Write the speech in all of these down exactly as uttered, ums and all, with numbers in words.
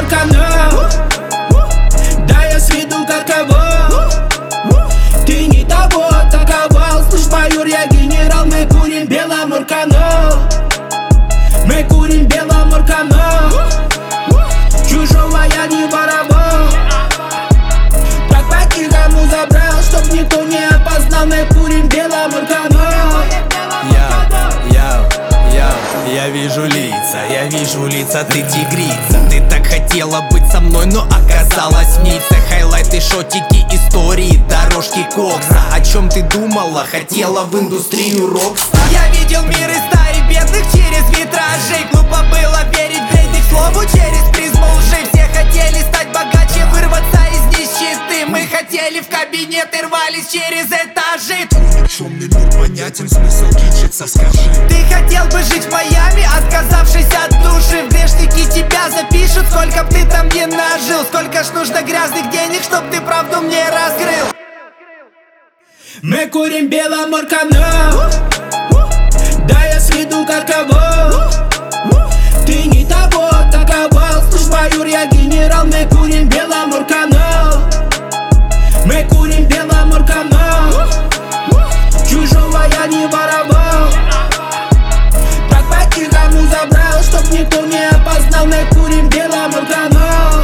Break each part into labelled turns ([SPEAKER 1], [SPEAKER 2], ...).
[SPEAKER 1] канал. Да я сведу как кого. Ты не того атаковал. Слышь, майор, я генерал. Мы курим Беломорканал. Мы курим Беломорканал. Чужого я не воровал. Так по-тихому забрал, чтоб никто не опознал. Мы курим Беломорканал.
[SPEAKER 2] Я, я, я, я вижу лица, я вижу лица, ты тигрица. Ты так хотела быть со мной, но оказалась ница. Хайлайты, шотики, истории, дорожки кокса. О чем ты думала? Хотела в индустрию рокстар. Я видел мир из стаи бедных через витражи. Глупо было верить бредник слову через призму лжи. Все хотели стать богаче, вырваться из нищеты. Мы хотели в кабинет и рвались через этажи.
[SPEAKER 3] Темный мир понятен, смысл кичиться, скажи.
[SPEAKER 2] Ты хотел бы жить в Майами, отказавшись от души. Внешники тебя запишут, сколько б ты там не нажил. Сколько ж нужно грязных денег, чтоб ты правду мне раскрыл.
[SPEAKER 1] Мы курим Беломорканал. Да я сведу как кого. Ты не того атаковал. Слышь, майор, я генерал. Мы курим Беломорканал. Мы курим Беломорканал. Чужого я не воровал. Так по-тихому забрал, чтоб никто не опознал. Мы курим Беломорканал.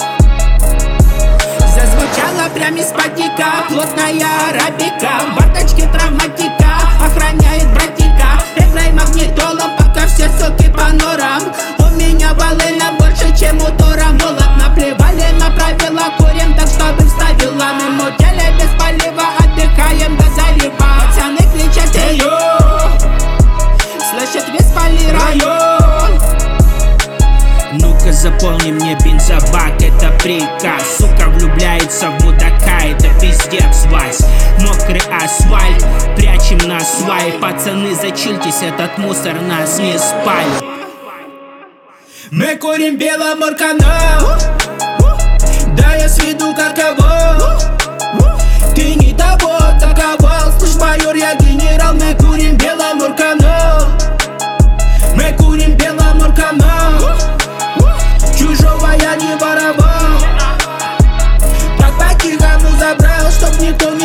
[SPEAKER 1] Зазвучала прямо из потека плотная арабика. В бардачке травматика охраняет братика. Играй магнитолом, пока все соки по норам. У меня волына больше, чем у Тора. Молот наплевали на правила, курим так, чтобы вставила. Мы мутели без полива, отдыхаем до залива. Пацаны кричат «Эйо!», слышат весь Пали район. Ну-ка заполни мне бензобак, это приказ. Сука влюбляется в мудака, это пиздец, Вась. Мокрый асфальт, прячем на свай. Пацаны, зачильтесь, этот мусор нас не спалит. Мы курим Беломорканал. Да я сведу как кого. Ты не того атаковал. Слышь, майор, я генерал. Мы курим Беломорканал. Мы курим Беломорканал. Чужого я не воровал. Так по-тихому забрал, чтоб никто